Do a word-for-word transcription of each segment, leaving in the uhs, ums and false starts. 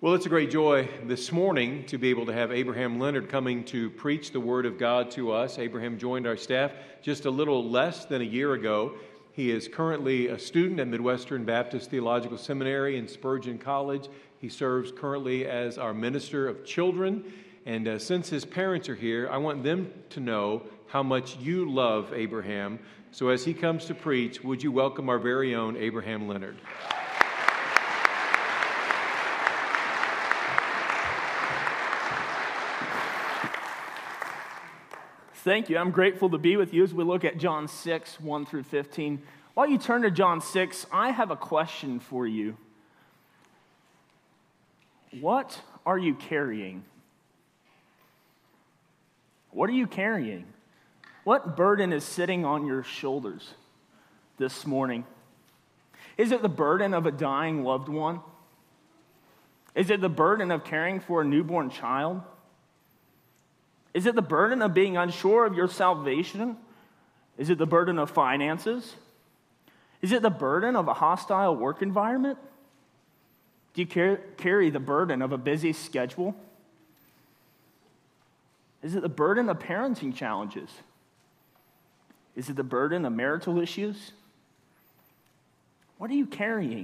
Well, it's a great joy this morning to be able to have Abraham Leonard coming to preach the Word of God to us. Abraham joined our staff just a little less than a year ago. He is currently a student at Midwestern Baptist Theological Seminary and Spurgeon College. He serves currently as our minister of children. And uh, since his parents are here, I want them to know how much you love Abraham. So as he comes to preach, would you welcome our very own Abraham Leonard? Thank you. I'm grateful to be with you as we look at John six, one through fifteen. While you turn to John six, I have a question for you. What are you carrying? What are you carrying? What burden is sitting on your shoulders this morning? Is it the burden of a dying loved one? Is it the burden of caring for a newborn child? Is it the burden of being unsure of your salvation? Is it the burden of finances? Is it the burden of a hostile work environment? Do you car- carry the burden of a busy schedule? Is it the burden of parenting challenges? Is it the burden of marital issues? What are you carrying?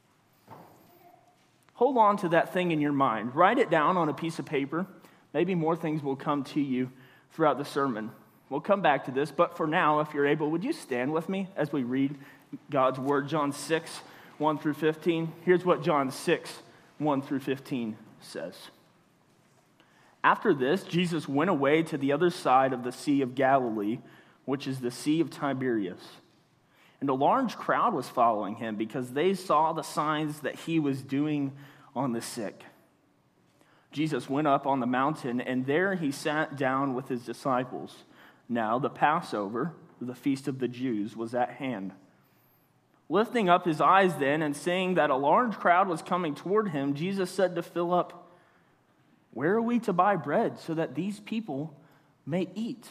Hold on to that thing in your mind. Write it down on a piece of paper. Maybe more things will come to you throughout the sermon. We'll come back to this, but for now, if you're able, would you stand with me as we read God's Word, John six, one through fifteen? Here's what John six, one through fifteen says. After this, Jesus went away to the other side of the Sea of Galilee, which is the Sea of Tiberias. And a large crowd was following him because they saw the signs that he was doing on the sick. Jesus went up on the mountain, and there he sat down with his disciples. Now the Passover, the feast of the Jews, was at hand. Lifting up his eyes then, and seeing that a large crowd was coming toward him, Jesus said to Philip, "Where are we to buy bread so that these people may eat?"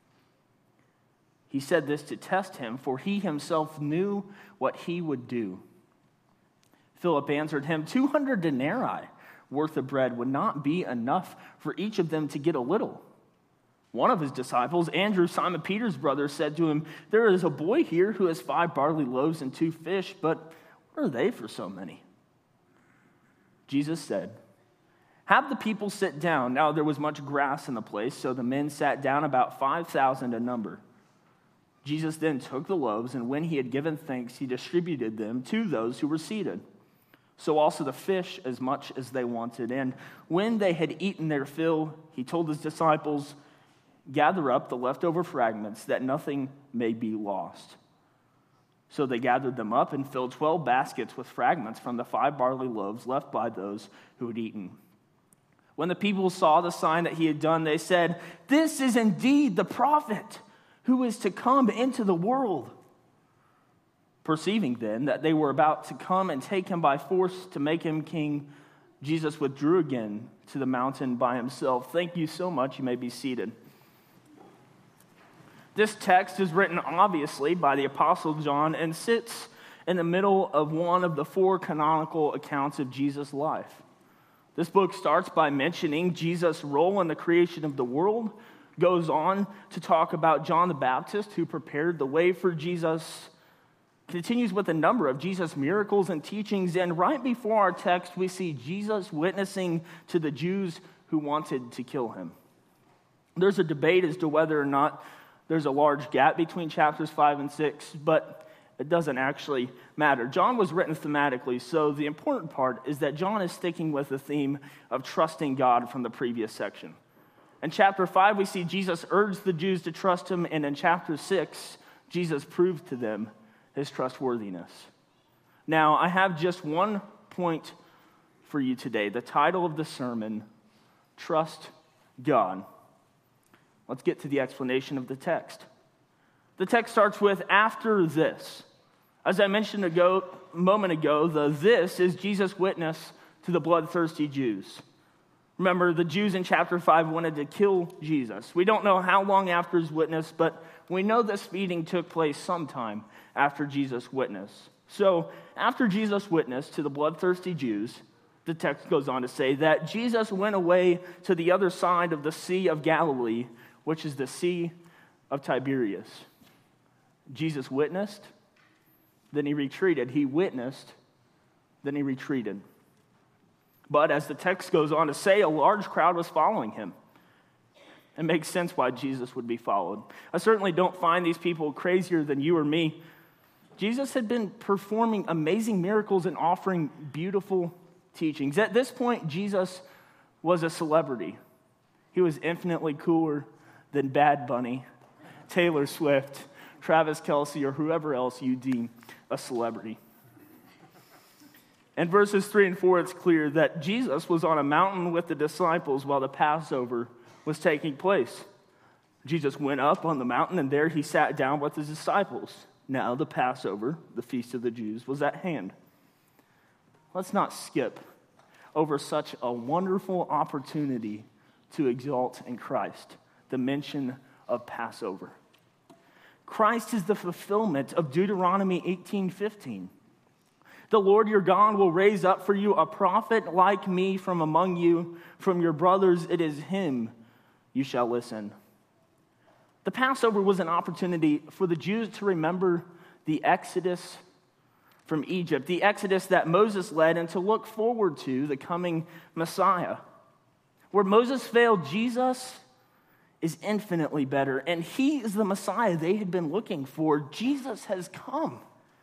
He said this to test him, for he himself knew what he would do. Philip answered him, two hundred denarii worth of bread would not be enough for each of them to get a little. One of his disciples, Andrew, Simon Peter's brother, said to him, "There is a boy here who has five barley loaves and two fish, but what are they for so many?" Jesus said, "Have the people sit down." Now there was much grass in the place, so the men sat down, about five thousand in number. Jesus then took the loaves, and when he had given thanks, he distributed them to those who were seated. So also the fish, as much as they wanted. And when they had eaten their fill, he told his disciples, "Gather up the leftover fragments, that nothing may be lost." So they gathered them up and filled twelve baskets with fragments from the five barley loaves left by those who had eaten. When the people saw the sign that he had done, they said, "This is indeed the prophet who is to come into the world." Perceiving then that they were about to come and take him by force to make him king, Jesus withdrew again to the mountain by himself. Thank you so much. You may be seated. This text is written obviously by the Apostle John and sits in the middle of one of the four canonical accounts of Jesus' life. This book starts by mentioning Jesus' role in the creation of the world, goes on to talk about John the Baptist, who prepared the way for Jesus, continues with a number of Jesus' miracles and teachings, and right before our text, we see Jesus witnessing to the Jews who wanted to kill him. There's a debate as to whether or not there's a large gap between chapters five and six, but it doesn't actually matter. John was written thematically, so the important part is that John is sticking with the theme of trusting God from the previous section. In chapter five, we see Jesus urge the Jews to trust him, and in chapter six, Jesus proved to them his trustworthiness. Now, I have just one point for you today. The title of the sermon, Trust God. Let's get to the explanation of the text. The text starts with, "After this." As I mentioned ago, a moment ago, the "this" is Jesus' witness to the bloodthirsty Jews. Remember, the Jews in chapter five wanted to kill Jesus. We don't know how long after his witness, but we know this meeting took place sometime after Jesus' witness. So, after Jesus' witness to the bloodthirsty Jews, The text goes on to say that Jesus went away to the other side of the Sea of Galilee, which is the Sea of Tiberias. Jesus witnessed, then he retreated. He witnessed, then he retreated. But as the text goes on to say, a large crowd was following him. It makes sense why Jesus would be followed. I certainly don't find these people crazier than you or me. Jesus had been performing amazing miracles and offering beautiful teachings. At this point, Jesus was a celebrity. He was infinitely cooler than Bad Bunny, Taylor Swift, Travis Kelce, or whoever else you deem a celebrity. In verses three and four, it's clear that Jesus was on a mountain with the disciples while the Passover was taking place. Jesus went up on the mountain, and there he sat down with his disciples. Now the Passover, the feast of the Jews, was at hand. Let's not skip over such a wonderful opportunity to exalt in Christ, the mention of Passover. Christ is the fulfillment of Deuteronomy eighteen fifteen. The Lord your God will raise up for you a prophet like me from among you. From your brothers, it is him you shall listen. The Passover was an opportunity for the Jews to remember the Exodus from Egypt, the Exodus that Moses led, and to look forward to the coming Messiah. Where Moses failed, Jesus is infinitely better, and he is the Messiah they had been looking for. Jesus has come.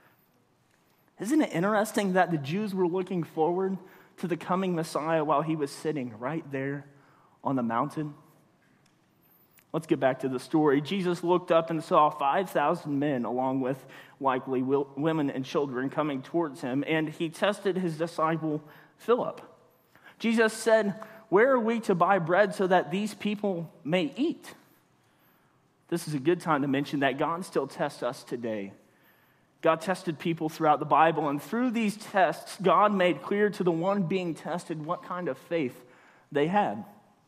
Isn't it interesting that the Jews were looking forward to the coming Messiah while he was sitting right there on the mountain? Let's get back to the story. Jesus looked up and saw five thousand men, along with likely women and children, coming towards him, and he tested his disciple Philip. Jesus said, "Where are we to buy bread so that these people may eat?" This is a good time to mention that God still tests us today. God tested people throughout the Bible, and through these tests, God made clear to the one being tested what kind of faith they had.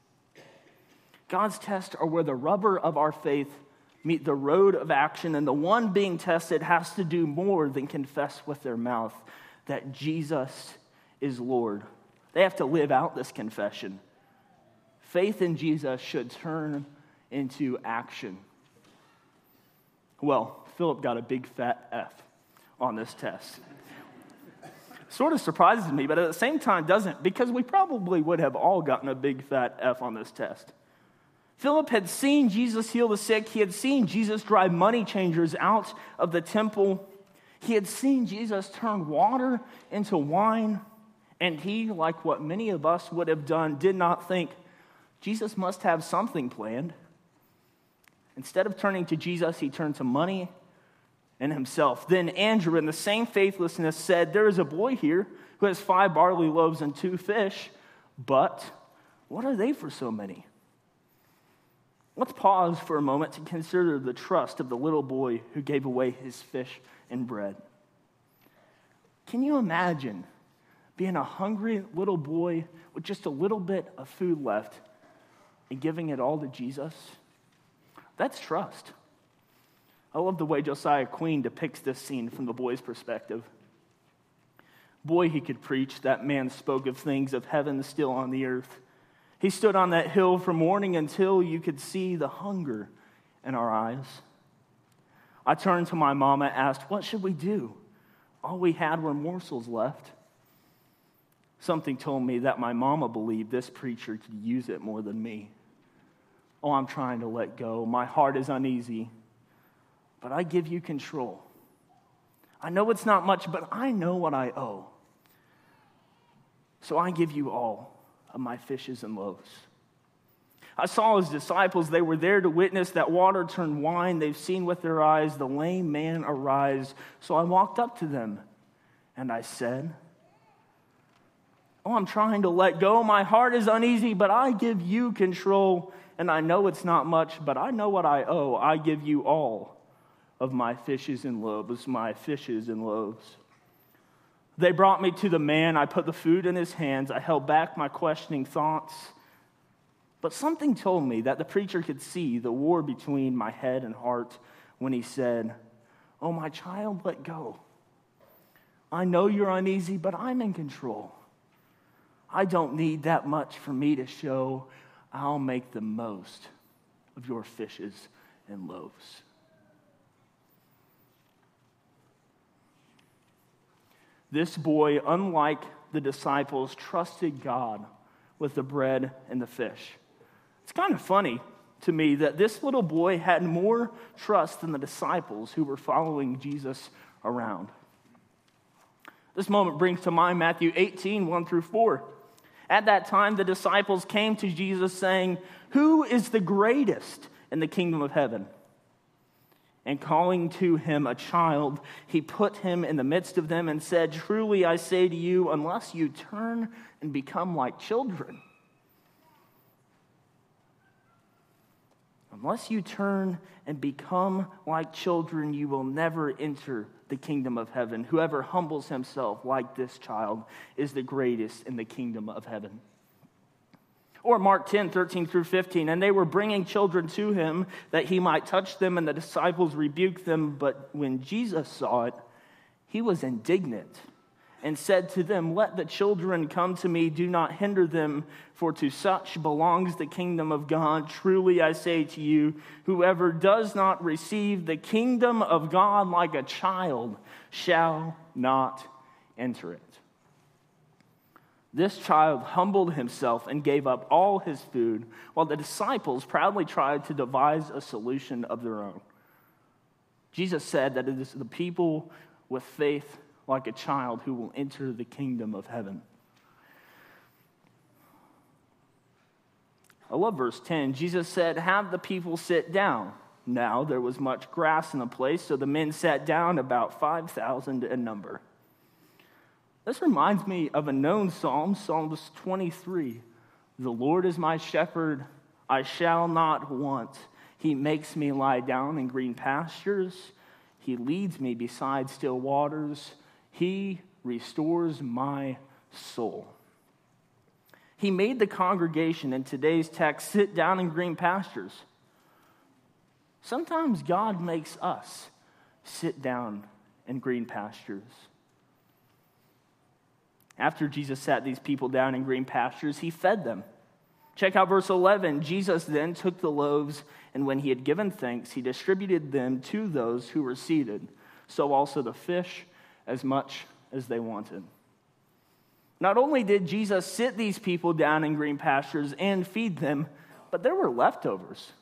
God's tests are where the rubber of our faith meet the road of action, and the one being tested has to do more than confess with their mouth that Jesus is Lord. They have to live out this confession. Faith in Jesus should turn into action. Well, Philip got a big fat F on this test. Sort of surprises me, but at the same time doesn't, because we probably would have all gotten a big fat F on this test. Philip had seen Jesus heal the sick. He had seen Jesus drive money changers out of the temple. He had seen Jesus turn water into wine. And he, like what many of us would have done, did not think, Jesus must have something planned. Instead of turning to Jesus, he turned to money and himself. Then Andrew, in the same faithlessness, said, "There is a boy here who has five barley loaves and two fish, but what are they for so many?" Let's pause for a moment to consider the trust of the little boy who gave away his fish and bread. Can you imagine being a hungry little boy with just a little bit of food left and giving it all to Jesus? That's trust. I love the way Josiah Queen depicts this scene from the boy's perspective. Boy, he could preach. That man spoke of things of heaven still on the earth. He stood on that hill from morning until you could see the hunger in our eyes. I turned to my mama and asked, "What should we do?" All we had were morsels left. Something told me that my mama believed this preacher could use it more than me. Oh, I'm trying to let go. My heart is uneasy, but I give you control. I know it's not much, but I know what I owe. So I give you all of my fishes and loaves. I saw his disciples. They were there to witness that water turned wine. They've seen with their eyes the lame man arise. So I walked up to them and I said, "Oh, I'm trying to let go. My heart is uneasy, but I give you control. And I know it's not much, but I know what I owe. I give you all of my fishes and loaves, my fishes and loaves." They brought me to the man. I put the food in his hands. I held back my questioning thoughts. But something told me that the preacher could see the war between my head and heart when he said, "Oh, my child, let go. I know you're uneasy, but I'm in control. I don't need that much for me to show I'll make the most of your fishes and loaves. This boy, unlike the disciples, trusted God with the bread and the fish. It's kind of funny to me that this little boy had more trust than the disciples who were following Jesus around. This moment brings to mind Matthew eighteen, one through four. At that time, the disciples came to Jesus saying, "Who is the greatest in the kingdom of heaven?" And calling to him a child, he put him in the midst of them and said, "Truly I say to you, unless you turn and become like children, unless you turn and become like children, you will never enter the kingdom of heaven. Whoever humbles himself like this child is the greatest in the kingdom of heaven." Or Mark ten, thirteen through fifteen, and they were bringing children to him that he might touch them, and the disciples rebuked them. But when Jesus saw it, he was indignant and said to them, "Let the children come to me, do not hinder them, for to such belongs the kingdom of God. Truly I say to you, whoever does not receive the kingdom of God like a child shall not enter it." This child humbled himself and gave up all his food, while the disciples proudly tried to devise a solution of their own. Jesus said that it is the people with faith like a child who will enter the kingdom of heaven. I love verse ten. Jesus said, "Have the people sit down." Now there was much grass in the place, so the men sat down, about five thousand in number. This reminds me of a known psalm, Psalms twenty-three. "The Lord is my shepherd, I shall not want. He makes me lie down in green pastures. He leads me beside still waters. He restores my soul." He made the congregation in today's text sit down in green pastures. Sometimes God makes us sit down in green pastures. After Jesus sat these people down in green pastures, he fed them. Check out verse eleven. Jesus then took the loaves, and when he had given thanks, he distributed them to those who were seated. So also the fish, as much as they wanted. Not only did Jesus sit these people down in green pastures and feed them, but there were leftovers.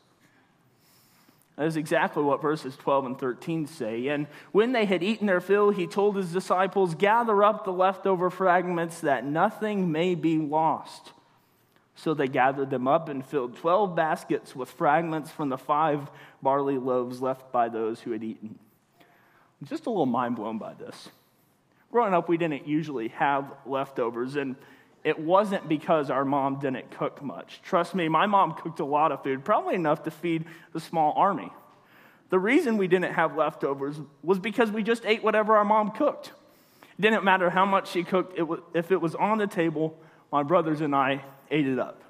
That is exactly what verses twelve and thirteen say. "And when they had eaten their fill, he told his disciples, 'Gather up the leftover fragments that nothing may be lost.' So they gathered them up and filled twelve baskets with fragments from the five barley loaves left by those who had eaten." I'm just a little mind blown by this. Growing up, we didn't usually have leftovers, and it wasn't because our mom didn't cook much. Trust me, my mom cooked a lot of food, probably enough to feed the small army. The reason we didn't have leftovers was because we just ate whatever our mom cooked. It didn't matter how much she cooked. It was, if it was on the table, my brothers and I ate it up.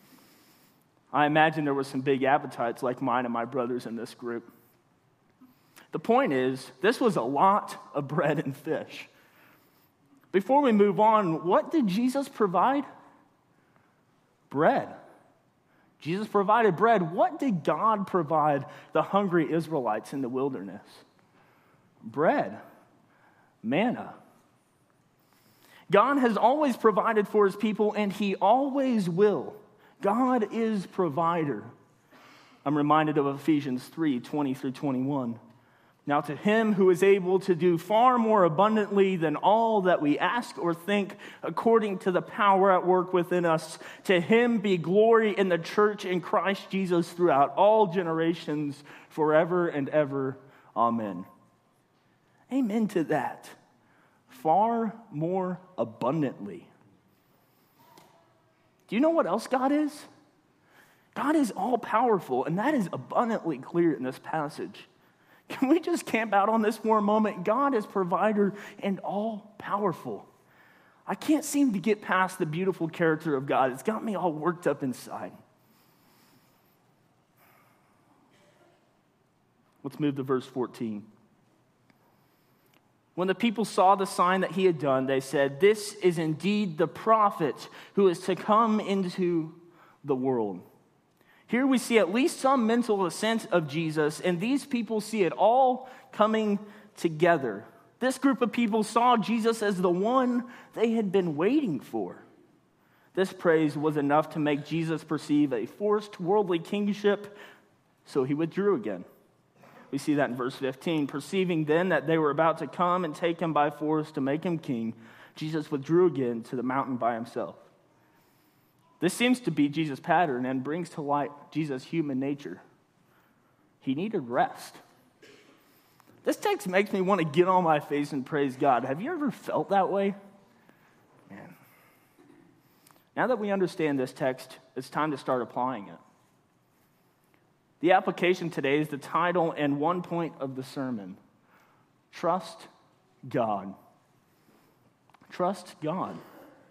I imagine there were some big appetites like mine and my brothers in this group. The point is, this was a lot of bread and fish. Before we move on, what did Jesus provide? Bread. Jesus provided bread. What did God provide the hungry Israelites in the wilderness? Bread. Manna. God has always provided for his people, and he always will. God is provider. I'm reminded of Ephesians three, twenty through twenty-one. "Now to him who is able to do far more abundantly than all that we ask or think, according to the power at work within us, to him be glory in the church in Christ Jesus throughout all generations, forever and ever. Amen." Amen to that. Far more abundantly. Do you know what else God is? God is all-powerful, and that is abundantly clear in this passage. Can we just camp out on this for a moment? God is provider and all-powerful. I can't seem to get past the beautiful character of God. It's got me all worked up inside. Let's move to verse fourteen. When the people saw the sign that he had done, they said, "This is indeed the prophet who is to come into the world." Here we see at least some mental assent of Jesus, and these people see it all coming together. This group of people saw Jesus as the one they had been waiting for. This praise was enough to make Jesus perceive a forced worldly kingship, so he withdrew again. We see that in verse fifteen. Perceiving then that they were about to come and take him by force to make him king, Jesus withdrew again to the mountain by himself. This seems to be Jesus' pattern and brings to light Jesus' human nature. He needed rest. This text makes me want to get on my face and praise God. Have you ever felt that way? Man. Now that we understand this text, it's time to start applying it. The application today is the title and one point of the sermon. Trust God. Trust God.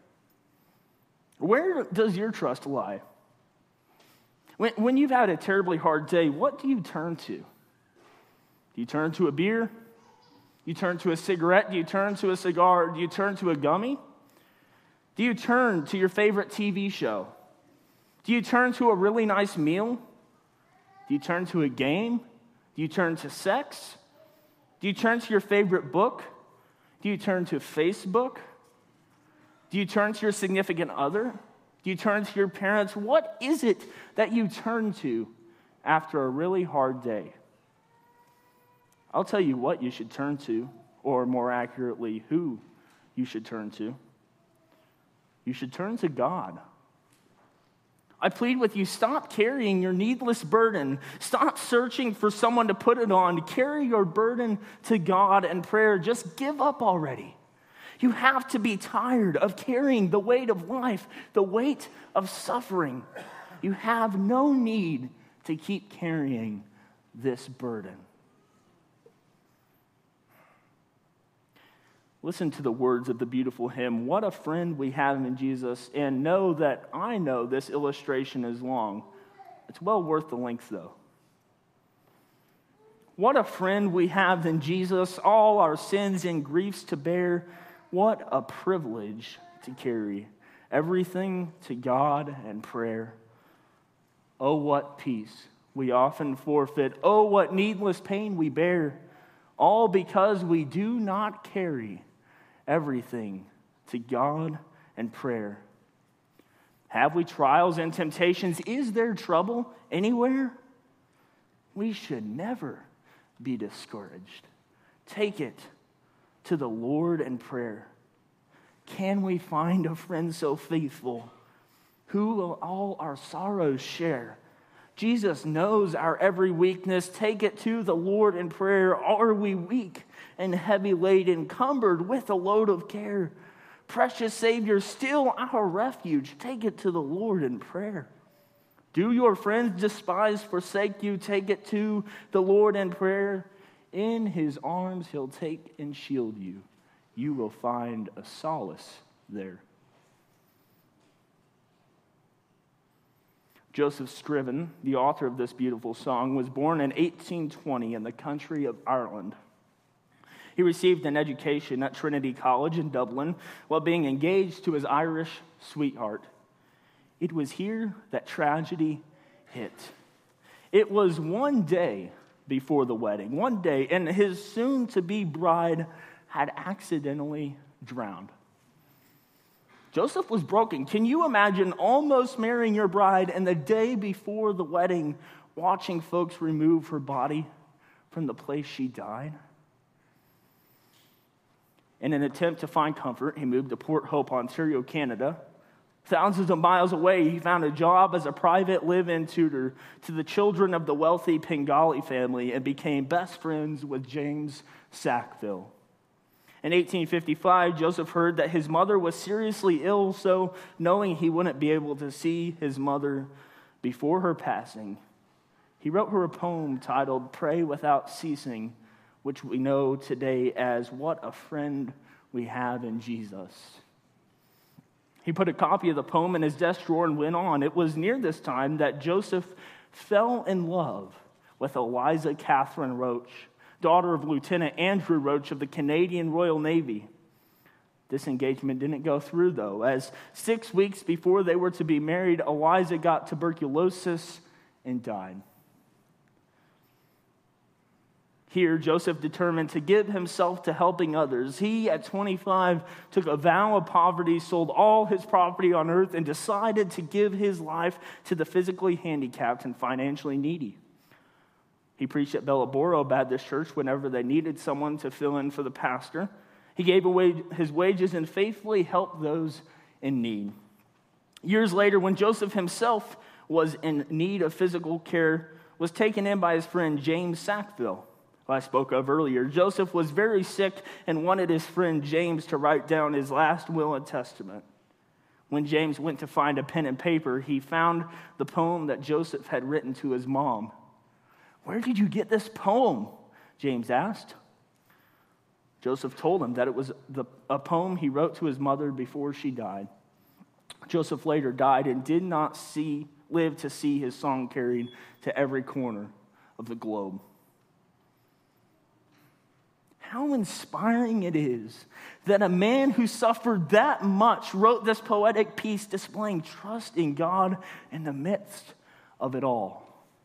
Where does your trust lie? When, when you've had a terribly hard day, what do you turn to? Do you turn to a beer? Do you turn to a cigarette? Do you turn to a cigar? Do you turn to a gummy? Do you turn to your favorite T V show? Do you turn to a really nice meal? Do you turn to a game? Do you turn to sex? Do you turn to your favorite book? Do you turn to Facebook? Do you turn to your significant other? Do you turn to your parents? What is it that you turn to after a really hard day? I'll tell you what you should turn to, or more accurately, who you should turn to. You should turn to God. I plead with you, stop carrying your needless burden. Stop searching for someone to put it on. Carry your burden to God in prayer. Just give up already. You have to be tired of carrying the weight of life, the weight of suffering. You have no need to keep carrying this burden. Listen to the words of the beautiful hymn, "What a friend we have in Jesus," and know that I know this illustration is long. It's well worth the length, though. What a friend we have in Jesus, all our sins and griefs to bear. What a privilege to carry everything to God and prayer. Oh, what peace we often forfeit. Oh, what needless pain we bear. All because we do not carry everything to God and prayer. Have we trials and temptations? Is there trouble anywhere? We should never be discouraged. Take it to the Lord in prayer. Can we find a friend so faithful who will all our sorrows share? Jesus knows our every weakness. Take it to the Lord in prayer. Are we weak and heavy laden, encumbered with a load of care? Precious Savior, still our refuge. Take it to the Lord in prayer. Do your friends despise, forsake you? Take it to the Lord in prayer. In his arms he'll take and shield you. You will find a solace there. Joseph Scriven, the author of this beautiful song, was born in eighteen twenty in the country of Ireland. He received an education at Trinity College in Dublin while being engaged to his Irish sweetheart. It was here that tragedy hit. It was one day before the wedding, one day, and his soon-to-be bride had accidentally drowned. Joseph was broken. Can you imagine almost marrying your bride and the day before the wedding, watching folks remove her body from the place she died? In an attempt to find comfort, he moved to Port Hope, Ontario, Canada. Thousands of miles away, he found a job as a private live-in tutor to the children of the wealthy Pengali family and became best friends with James Sackville. In eighteen fifty-five, Joseph heard that his mother was seriously ill, so knowing he wouldn't be able to see his mother before her passing, he wrote her a poem titled "Pray Without Ceasing," which we know today as "What a Friend We Have in Jesus." He put a copy of the poem in his desk drawer and went on. It was near this time that Joseph fell in love with Eliza Catherine Roach, daughter of Lieutenant Andrew Roach of the Canadian Royal Navy. This engagement didn't go through, though, as six weeks before they were to be married, Eliza got tuberculosis and died. Here, Joseph determined to give himself to helping others. He, at twenty-five, took a vow of poverty, sold all his property on earth, and decided to give his life to the physically handicapped and financially needy. He preached at Bellaboro Baptist Church whenever they needed someone to fill in for the pastor. He gave away his wages and faithfully helped those in need. Years later, when Joseph himself was in need of physical care, was taken in by his friend James Sackville, who I spoke of earlier. Joseph was very sick and wanted his friend James to write down his last will and testament. When James went to find a pen and paper, he found the poem that Joseph had written to his mom. "Where did you get this poem?" James asked. Joseph told him that it was the, a poem he wrote to his mother before she died. Joseph later died and did not see, live to see his song carried to every corner of the globe. How inspiring it is that a man who suffered that much wrote this poetic piece displaying trust in God in the midst of it all.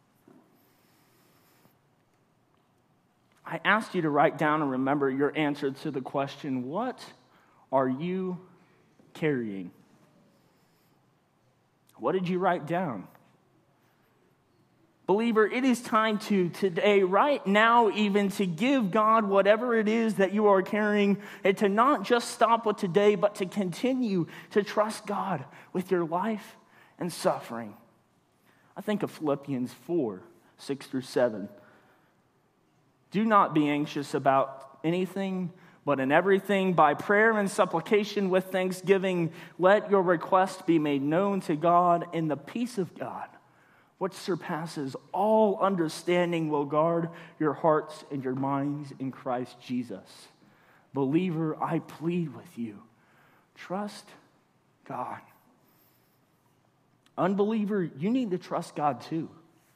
I asked you to write down and remember your answer to the question, what are you carrying? What did you write down? Believer, it is time to today, right now even, to give God whatever it is that you are carrying, and to not just stop with today, but to continue to trust God with your life and suffering. I think of Philippians four, six through seven. Do not be anxious about anything, but in everything, by prayer and supplication with thanksgiving, let your requests be made known to God, and the peace of God, which surpasses all understanding, will guard your hearts and your minds in Christ Jesus. Believer, I plead with you, trust God. Unbeliever, you need to trust God too.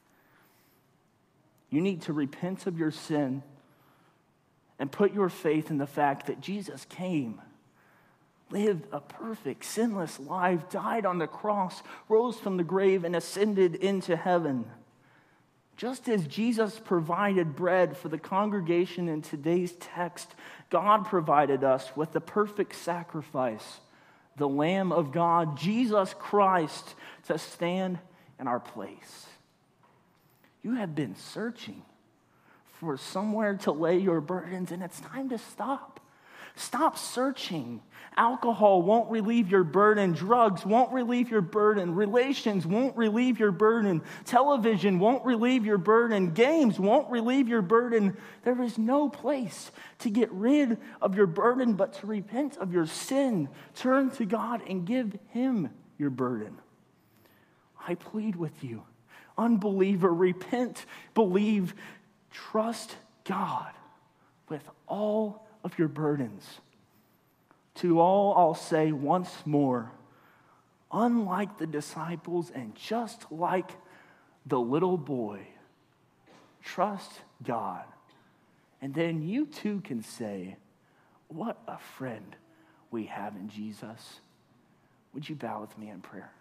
You need to repent of your sin and put your faith in the fact that Jesus came, lived a perfect, sinless life, died on the cross, rose from the grave, and ascended into heaven. Just as Jesus provided bread for the congregation in today's text, God provided us with the perfect sacrifice, the Lamb of God, Jesus Christ, to stand in our place. You have been searching for somewhere to lay your burdens, and it's time to stop. Stop searching. Alcohol won't relieve your burden. Drugs won't relieve your burden. Relations won't relieve your burden. Television won't relieve your burden. Games won't relieve your burden. There is no place to get rid of your burden but to repent of your sin. Turn to God and give Him your burden. I plead with you, unbeliever, repent, believe, trust God with all of your burdens. To all I'll say once more, unlike the disciples and just like the little boy, trust God. And then you too can say, what a friend we have in Jesus. Would you bow with me in prayer?